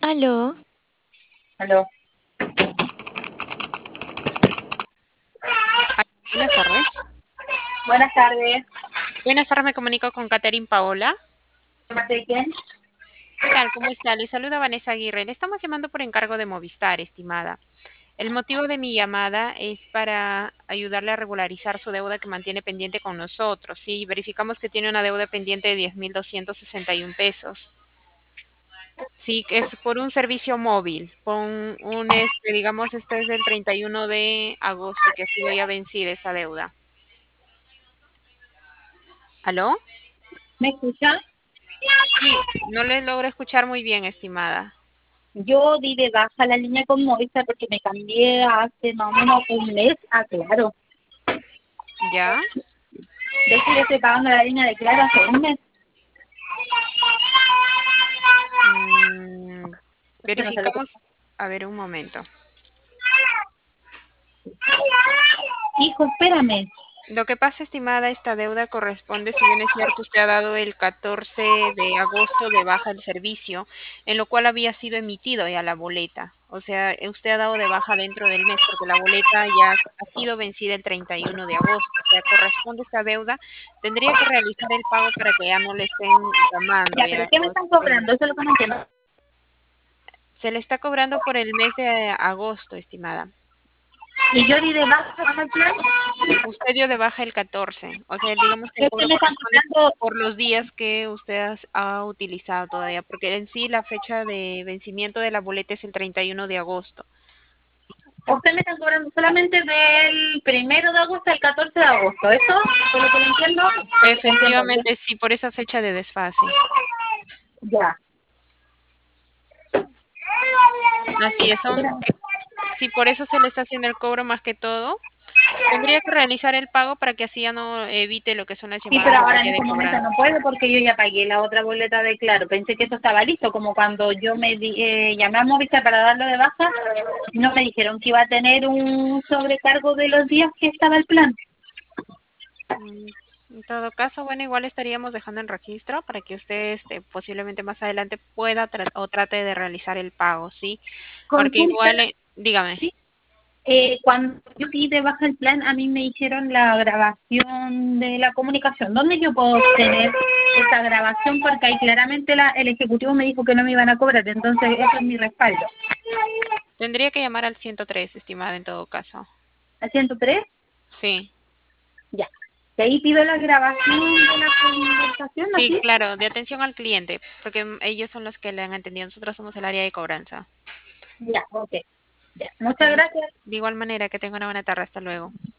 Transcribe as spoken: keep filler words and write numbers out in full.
Aló, Aló. Buenas tardes. Buenas tardes. Buenas tardes, me comunico con Catherine Paola. ¿De parte de quién? ¿Qué tal? ¿Cómo está? Le saluda Vanessa Aguirre. Le estamos llamando por encargo de Movistar, estimada. El motivo de mi llamada es para ayudarle a regularizar su deuda que mantiene pendiente con nosotros. Sí, verificamos que tiene una deuda pendiente de diez mil doscientos sesenta y uno pesos. Sí, que es por un servicio móvil, por un, un, este, digamos, este es del treinta y uno de agosto que ha sido ya vencida esa deuda. ¿Aló? ¿Me escucha? Sí, no le logro escuchar muy bien, estimada. Yo di de baja la línea con Movistar porque me cambié hace más o menos un mes a Claro. ¿Ya? De hecho, yo estoy pagando la línea de Claro hace un mes. Mm, Esto no se lo cuento. verificamos, a ver un momento. Hijo, espérame. Lo que pasa, estimada, esta deuda corresponde, si bien es cierto, usted ha dado el catorce de agosto de baja el servicio, en lo cual había sido emitido ya la boleta. O sea, eh, usted ha dado de baja dentro del mes porque la boleta ya ha sido vencida el treinta y uno de agosto. O sea, corresponde esta deuda. Tendría que realizar el pago para que ya no le estén llamando Ya, pero ya. ¿qué me O están estén- cobrando? Eso es lo que no entiendo. Se le está cobrando por el mes de agosto, estimada. Y yo di de baja con el plan. Usted dio de baja el catorce, o sea, digamos que el ¿Qué cobro me están corresponde cobrando? por los días que usted has- ha utilizado todavía, porque en sí la fecha de vencimiento de la boleta es el treinta y uno de agosto. Usted me están cobrando solamente del primero de agosto al catorce de agosto. ¿Eso? ¿Por lo que no entiendo? Entiendo bien. Efectivamente, sí, por esa fecha de desfase. Ya. Así es, son, Espérame. sí, por eso se le está haciendo el cobro más que todo. Tendría que realizar el pago para que así ya no evite lo que son las Sí, llamadas pero de ahora en falla este de momento no cobranza. puedo porque yo ya pagué la otra boleta de Claro. Pensé que eso estaba listo, como cuando yo me di- eh, llamé a Movistar para darlo de baja, no me dijeron que iba a tener un sobrecargo de los días que estaba el plan. Mm, En todo caso, bueno, igual estaríamos dejando en registro para que usted este, posiblemente más adelante pueda tra- o trate de realizar el pago, ¿sí? Porque Consulta, igual, eh, dígame, sí. Eh, cuando yo di de baja el plan, a mí me hicieron la grabación de la comunicación. ¿Dónde yo puedo obtener esa grabación? Porque ahí claramente la, el ejecutivo me dijo que no me iban a cobrar, entonces eso es mi respaldo. tendría que llamar al ciento tres, estimada, en todo caso. ¿A ciento tres? Sí, Ya. Y ahí pido la grabación de la conversación, sí, ¿así? claro, de atención al cliente, porque mm, ellos son los que le han entendido. Nosotros somos el área de cobranza. Ya, ok. Ya. Muchas Con- gracias. de igual manera, que tenga una buena tarde. Hasta luego.